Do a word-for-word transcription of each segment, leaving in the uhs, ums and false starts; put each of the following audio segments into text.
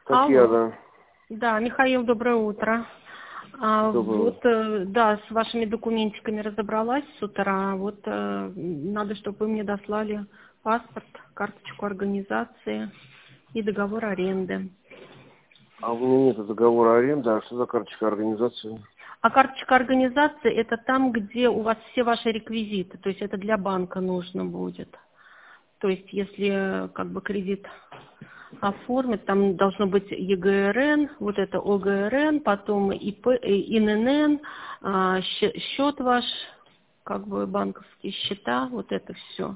Татьяна. Алло. Да, Михаил, доброе утро. А, Доброе вот, утро. э, да, с вашими документиками разобралась с утра. Вот э, надо, чтобы вы мне дослали паспорт, карточку организации и договор аренды. А у меня нет договора аренды, а что за карточка организации? А карточка организации — это там, где у вас все ваши реквизиты, то есть это для банка нужно будет. То есть если э, как бы кредит оформить, там должно быть ЕГРН, вот это ОГРН, потом ИП, э, ИНН, а, щ- счет ваш, как бы банковские счета, вот это все.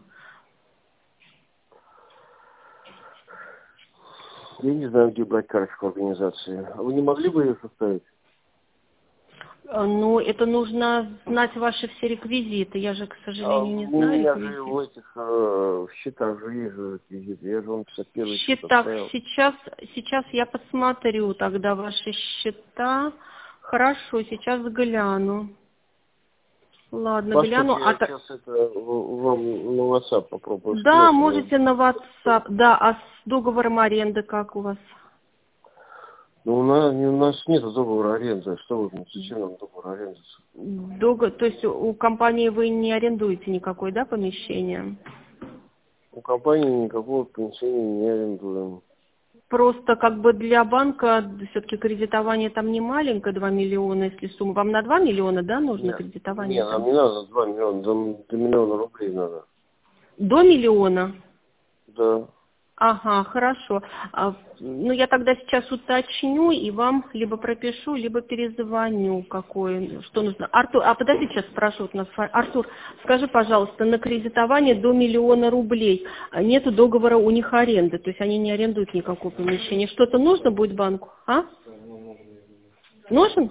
Я не знаю, где брать карточку организации. А вы не могли бы ее составить? А, Ну, это нужно знать ваши все реквизиты. Я же, к А сожалению, не у знаю меня же реквизиты. в этих э, в счетах же есть же реквизиты. Я же вам пятьдесят В первый счет счетах оставил. сейчас, сейчас я посмотрю тогда ваши счета. Хорошо, сейчас гляну. Ладно, Паспорт гляну. А я та- сейчас это в- вам на WhatsApp попробую Да, скинуть. Ну, можете на WhatsApp. Да, а с договором аренды как у вас? ну, у нас, у нас нет договора аренды. Что вы, ну, зачем нам договор аренды? Дого- То есть у компании вы не арендуете никакое, да, помещение? У компании никакого помещения не арендуем. Просто как бы для банка все-таки кредитование там не маленькое, два миллиона, если сумма. Вам на два миллиона, да, нужно Нет, кредитование нет, нам там? не надо два миллиона, до, до миллиона рублей надо. До миллиона? Да. Ага, хорошо. А, ну, я тогда сейчас уточню и вам либо пропишу, либо перезвоню, какое, что нужно. Артур, а подожди, сейчас спрошу. Вот нас, Артур, скажи, пожалуйста, на кредитование до миллиона рублей а нету договора у них аренды, то есть они не арендуют никакого помещения. Что-то нужно будет банку, а? Нужен?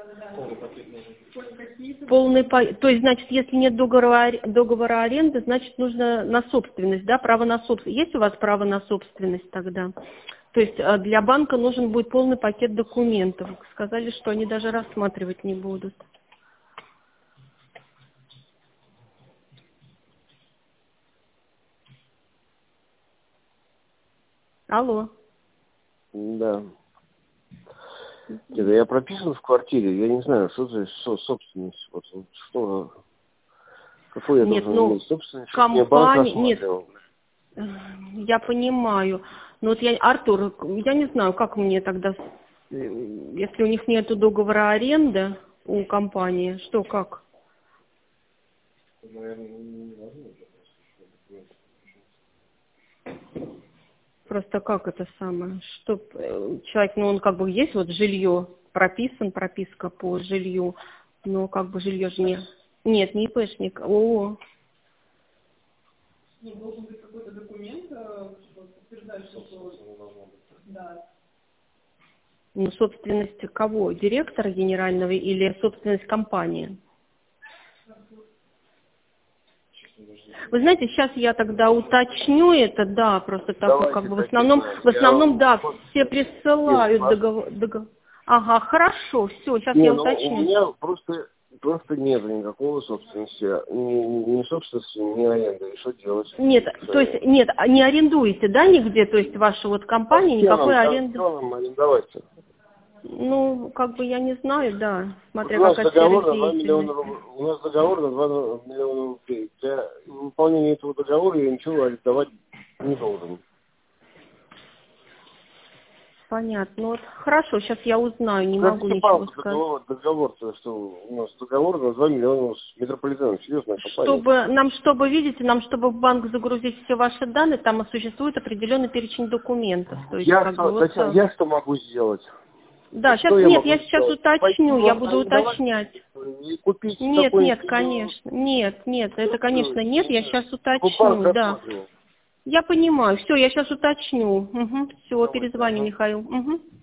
Полный па- То есть, значит, если нет договора, аре- договора аренды, значит, нужно на собственность, да, право на собственность. Есть у вас право на собственность тогда? То есть э, для банка нужен будет полный пакет документов. Сказали, что они даже рассматривать не будут. Алло. Да. Нет, я прописан в квартире, я не знаю, что за со- собственность. Вот, вот что, какой я Нет, должен ну, иметь собственность, чтобы мне банк компания, нет, рассматривал. э, я понимаю. Но вот я, Артур, я не знаю, как мне тогда, с- э, если у них нет договора аренды у компании, что, как? Просто как это самое, чтоб э, человек, ну он как бы есть вот жилье, прописан, прописка по жилью, но как бы жилье же не, нет, не ИПшник, о, ну собственность кого, директора генерального или собственность компании? Вы знаете, сейчас я тогда уточню это, да, просто так как Давайте бы в такие, основном, да. в Я основном, вам да, вот все скину присылают паспорт. договор, договор. Ага, хорошо, все, сейчас Не, я ну у уточню. меня просто просто нет никакого собственности, ни, ни собственности, ни аренды. И что делать? Нет, то есть, нет, а не арендуете, да, нигде, то есть ваша вот А с компания кем нам, никакой а с аренды? кем нам арендовать? Ну, как бы я не знаю, да, Вот у смотря нас какая сфера договор на два миллиона деятельности. рублей. У нас договор на два миллиона рублей. Для выполнения этого договора я ничего арендовать не должен. Понятно. Ну вот хорошо, сейчас я узнаю, не могу Скажите, ничего пожалуйста, сказать. договор, договор-то, что у нас договор на два миллиона с метрополитеном, серьезная компания. Чтобы нам, чтобы, видите, нам, чтобы в банк загрузить все ваши данные, там существует определенный перечень документов. То есть, Я как бы что, вот. Татьяна, э, я что могу сделать? Да, сейчас Что я нет, могу я сейчас сделать? Пойти уточню, я вам буду арендовать уточнять. и купить Нет, нет, какой-нибудь миллион? конечно. Нет, нет, это, Что конечно, делать? нет, я сейчас Чтобы банк уточню, да. рассматривал. Я понимаю. Все, я сейчас уточню. Угу. Все, Давайте, перезвоню, ага. Михаил. Угу.